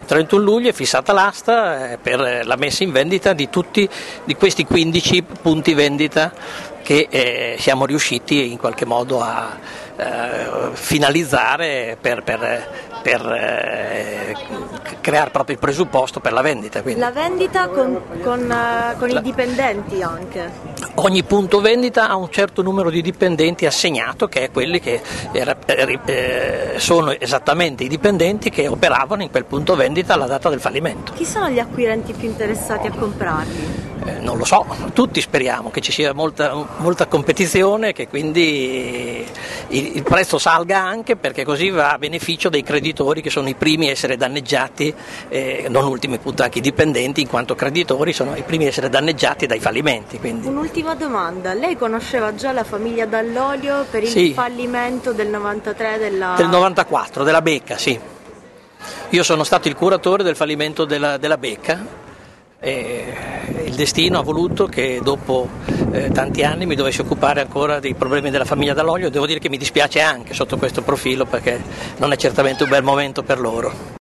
31 luglio è fissata l'asta per la messa in vendita di questi 15 punti vendita che siamo riusciti in qualche modo a finalizzare per creare proprio il presupposto per la vendita. Quindi. La vendita con i dipendenti anche? Ogni punto vendita ha un certo numero di dipendenti assegnato, che è quelli che sono esattamente i dipendenti che operavano in quel punto vendita alla data del fallimento. Chi sono gli acquirenti più interessati a comprarli? Non lo so, tutti speriamo che ci sia molta competizione, che quindi il prezzo salga, anche perché così va a beneficio dei creditori, che sono i primi a essere danneggiati, non ultimi appunto anche i dipendenti, in quanto creditori sono i primi a essere danneggiati dai fallimenti. Quindi. Un'ultima domanda, lei conosceva già la famiglia Dall'Olio per il fallimento del 93 del 94, della Becca, sì. Io sono stato il curatore del fallimento della Becca. Il destino ha voluto che dopo tanti anni mi dovessi occupare ancora dei problemi della famiglia Dall'Olio. Devo dire che mi dispiace anche sotto questo profilo, perché non è certamente un bel momento per loro.